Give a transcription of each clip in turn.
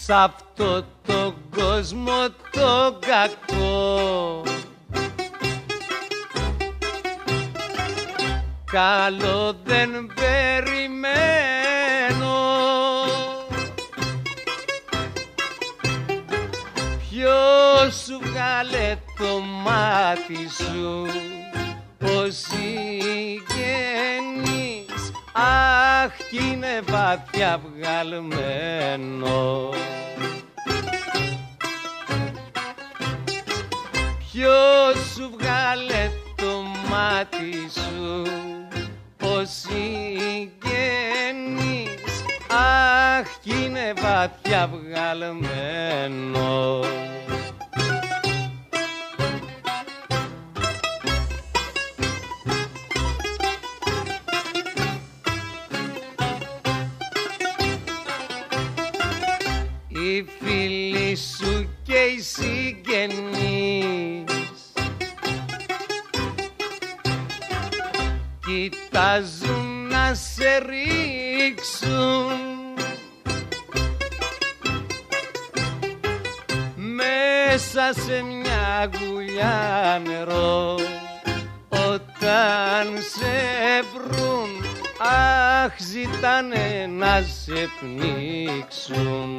Σ' αυτό το κόσμο το κακό καλό δεν περιμένω. Ποιος σου βγάλε το μάτι σου, πως συγγενείς, αχ κι είναι βαθιά βγαλμένο. Ποιος σου βγάλε το μάτι σου, πως συγγενείς, αχ κι είναι βαθιά βγαλμένο. Οι φίλοι σου και οι συγγενείς κοιτάζουν να σε ρίξουν μέσα σε μια γουλιά νερό. Όταν σε βρουν, αχ ζητάνε να σε πνίξουν.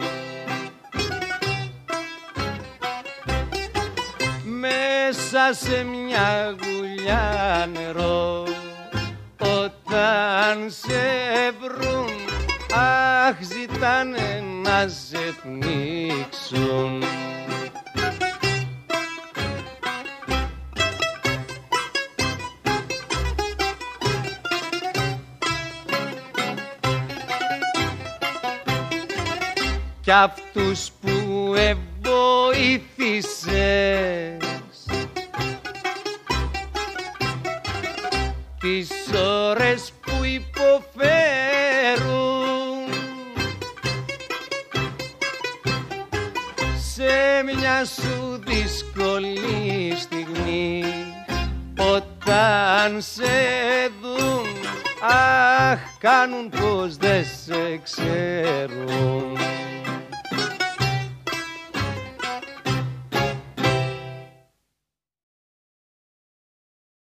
Μέσα σε μια γουλιά νερό. Όταν σε βρουν, αχ ζητάνε να σε πνίξουν. Κι αυτούς που εβοήθησες τις ώρες που υποφέρουν, σε μια σου δύσκολη στιγμή, όταν σε δουν, αχ κάνουν πως δεν σε ξέρουν.